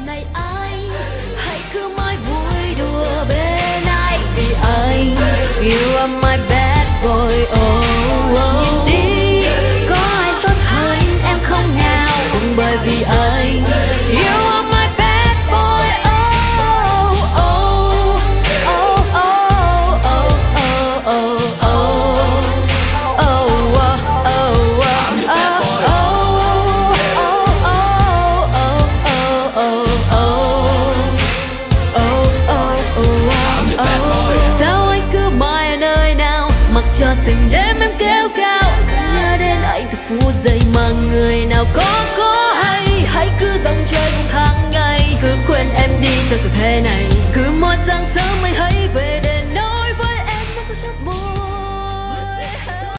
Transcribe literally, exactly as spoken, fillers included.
này anh hãy cứ mãi vui đùa bên anh, vì anh you are my bad boy. Oh, oh. Nhìn đi, có ai tốt hơn em không nào, cũng bởi vì anh you are my bad boy. Oh, oh, oh, oh, oh, oh, oh, từng đêm em kêu cao, nhớ đến anh từ phút giây mà người nào có có hay hãy cứ dòng chơi cùng tháng ngày, cứ quên em đi cho sự thế này.